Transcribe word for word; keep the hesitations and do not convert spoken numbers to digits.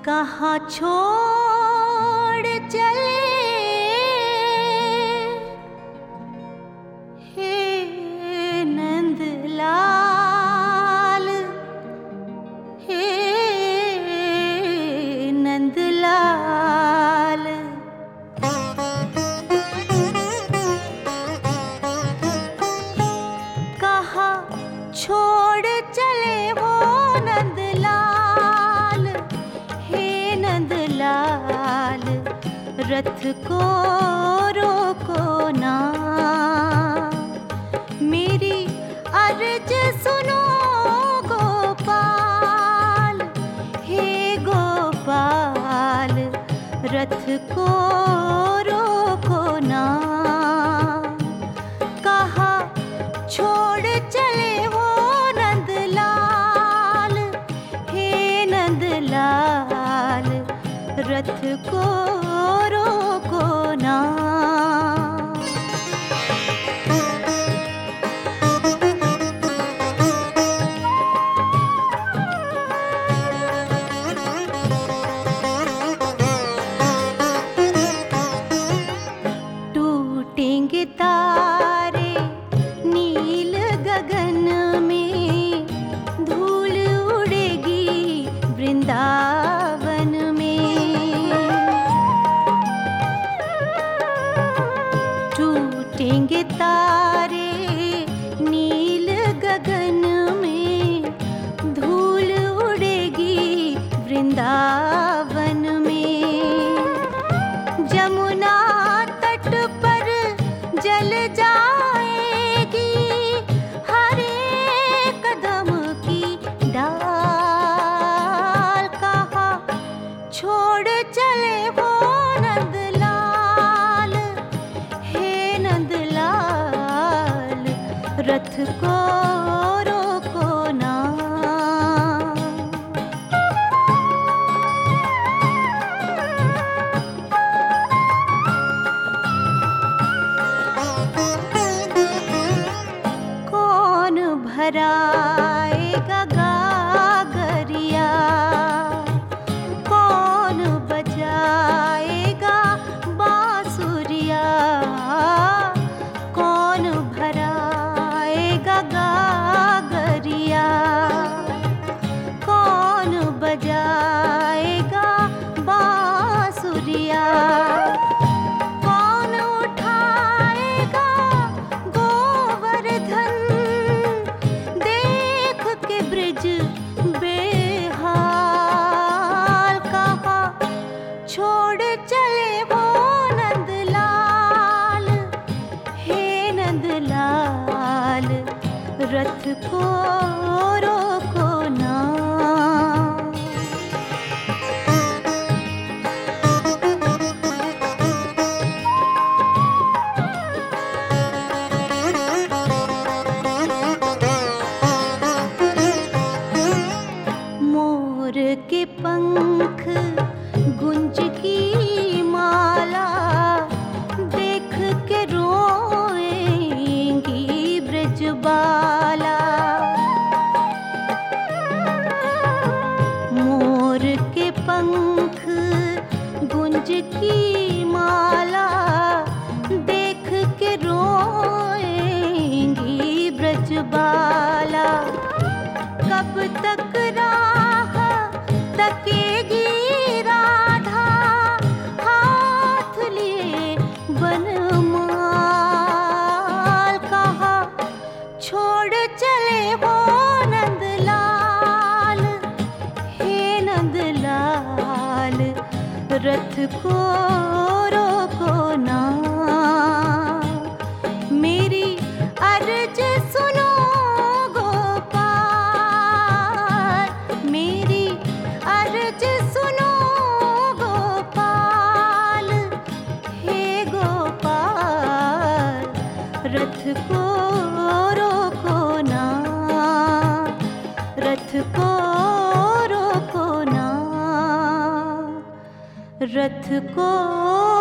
कहाँ छोड़ चले हे नंदलाल, हे नंदलाल। कहाँ छोड़ चले हो नंदलाल, हे नंदलाल। रथ को रोको ना, मेरी अर्ज सुनो गोपाल, हे गोपाल। रथ को रोको ना, कहाँ छोड़ चले हो नंदलाल, हे नंदलाल। रथ को रोको ना। टूटेंगे तारे नील गगन में, धूल उड़ेगी वृंदावन में। टूटेंगे तारे नील गगन में, धूल उड़ेगी वृंदावन में। जमुना तट पर जल जाएगी हरे कदम की डाल। कहाँ छोड़ चले हो नंदलाल, हे नंदलाल। रथ को रोको ना। कौन भराएगा गागरिया, कौन बजाएगा बांसुरिया। कौन भराएगा गागरिया, कौन बजाएगा बांसुरिया। कौन उठाएगा गोवर्धन, देख के ब्रिज बेहाल। कहाँ छोड़ चले हो नंदलाल, हे नंदलाल। रथ को रोको ना। मोर के पंख गुंज की माला, देख के रोएंगी ब्रजबाला। मोर के पंख गुंज की माला, देख के रोएंगी ब्रजबाला। कब तक राह तकेगी राधा, हाथ लिए बनमाल। कहाँ छोड़ चले हो नंदलाल, हे नंदलाल। रथ को रोको ना, मेरी अर्ज सुनो गोपाल, मेरी अर्ज सुनो गोपाल, हे गोपाल। रथ को रोको ना, रथ को रोको ना। रथ को